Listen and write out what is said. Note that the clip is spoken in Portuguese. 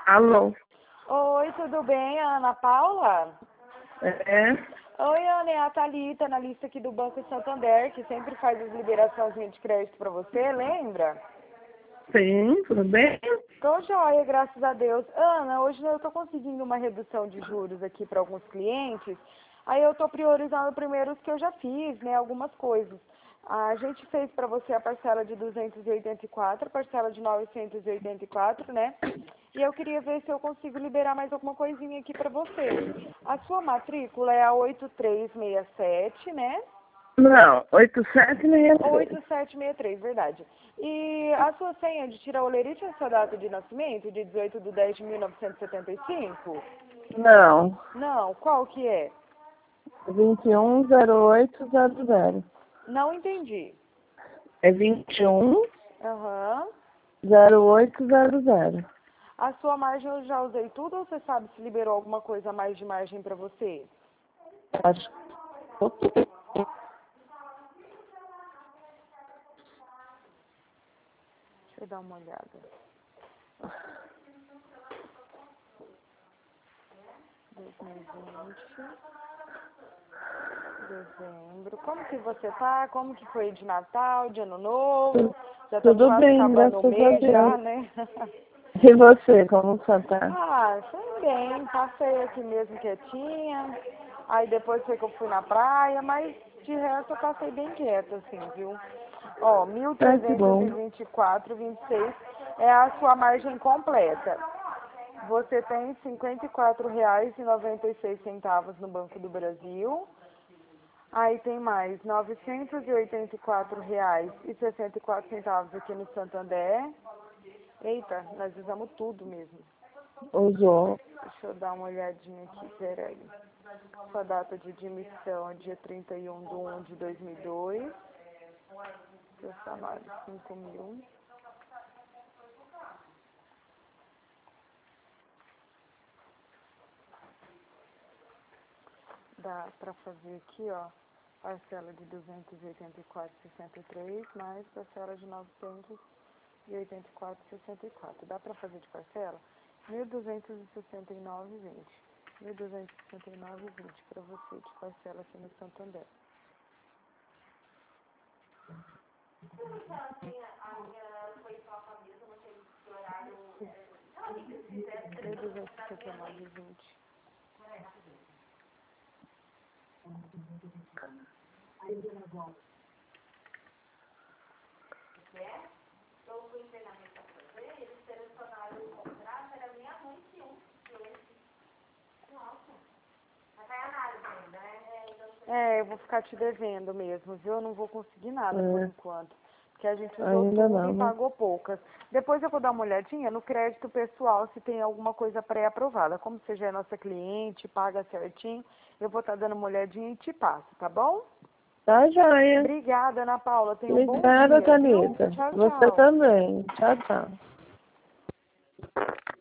Alô? Oi, tudo bem, Ana Paula? É? Oi, Ana, é a Thalita, analista aqui do Banco Santander, que sempre faz as liberações de crédito para você, lembra? Sim, tudo bem? Tô joia, graças a Deus. Ana, hoje eu tô conseguindo uma redução de juros aqui para alguns clientes, aí eu tô priorizando primeiro os que eu já fiz, né, algumas coisas. A gente fez para você a parcela de 284, a parcela de 984, né? E eu queria ver se eu consigo liberar mais alguma coisinha aqui para você. A sua matrícula é a 8367, né? Não, 8763. 8763, verdade. E a sua senha de tirar olerite é a sua data de nascimento, de 18/10/1975? Não, Não, qual que é? 210800. Não entendi. É 210800. Aham. A sua margem eu já usei tudo ou você sabe se liberou alguma coisa a mais de margem para você? Acho que Deixa eu dar uma olhada. 2020, dezembro. Como que você tá? Como que foi de Natal, de Ano Novo? Já estamos tudo quase bem, acabando o graças a mês já, Deus. né? E você, como você tá? Ah, foi bem. Passei aqui mesmo quietinha. Aí depois foi que eu fui na praia, mas de resto eu passei bem quieta, assim, viu? Ó, Ah, que bom. 1.324,26 é a sua margem completa. Você tem R$ 54,96 no Banco do Brasil. Aí tem mais R$ 984,64 aqui no Santander. Eita, nós usamos tudo mesmo. Usou. Deixa eu dar uma olhadinha aqui, peraí. Sua data de admissão é dia 31/1/2002. Seu salário 5.000. Dá pra fazer aqui, ó, parcela de 284,63 mais parcela de 984,64. Dá pra fazer de parcela? 1.269,20. 1.269,20 para você de parcela aqui no Santander. Mil duzentos e sessenta e nove e vinte. É, eu vou ficar te devendo mesmo, viu? Eu não vou conseguir nada por É, enquanto. Porque a gente usou ainda tudo e não, né? pagou poucas. Depois eu vou dar uma olhadinha no crédito pessoal se tem alguma coisa pré-aprovada. Como você já é nossa cliente, paga certinho, eu vou estar dando uma olhadinha e te passo, tá bom? Tá joia. Obrigada, Ana Paula. Tenha um bom Obrigada, dia, viu? Thalita. Tchau, Você tchau. também. Tchau, tchau.